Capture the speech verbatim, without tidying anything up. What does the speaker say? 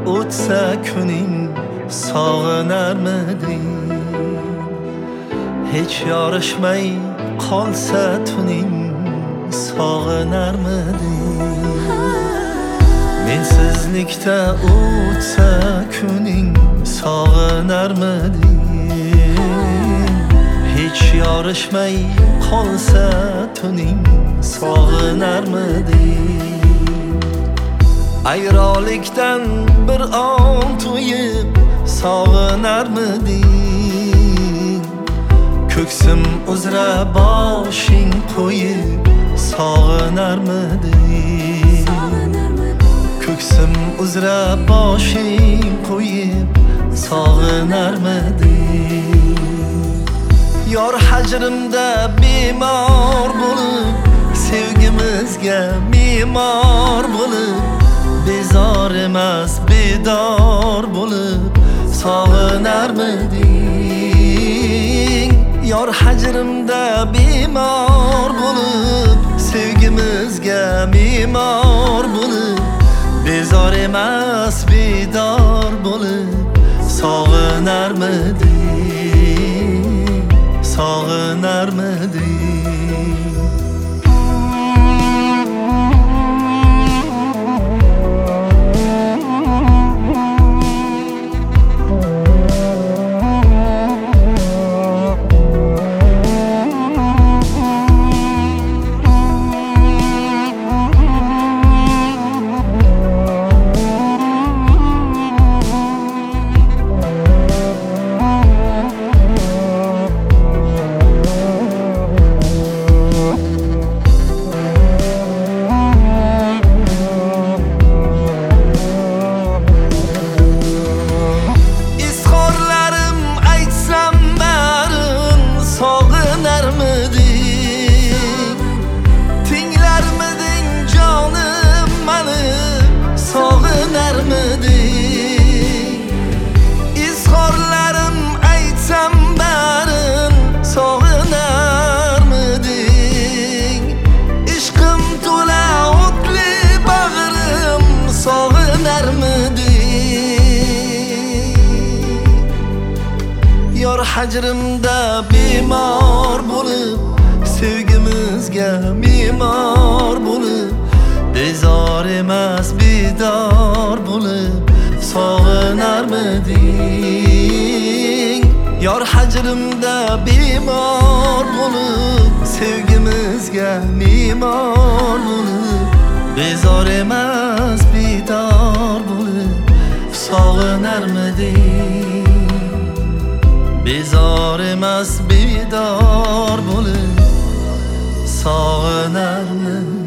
o'tsa kuning sog'inarmiding? Hech yorishmay qolsa tuning sog'inarmiding? Mensizlikda o'tsa kuning sog'inarmiding? Hech yorishmay qolsa tuning sog'inarmiding? Ayroliqdan bir on to'yib sog'inarmiding? Ko'ksim uzra boshing qo'yib sog'inarmiding? Ko'ksim uzra boshing qo'yib sog'inarmiding? Yor hajrimda bemor bo'lib, sevgimizga memor bo'lib, bezor emas bedor bo'lib sog'inarmiding? Yor hajrimda bemor bo'lib, sevgimizga memor bo'lib, bezor emas bedor bo'lib sog'inarmiding? Sog'inarmiding? İzhorlarim aytsam barin sog'inarmiding? Ishqim to'la o'tli bag'rim sog'inarmiding? Yor hajrimda bemor bo'lib, sevgimizga memor bo'lib, bezor emas bedor bo'lib sog'inarmiding? Yor hajrimda bemor bo'lib, sevgimizga memor bo'lib, bezor emas bedor bo'lib sog'inarmiding? Bezor emas bedor bo'lib sog'inarmiding?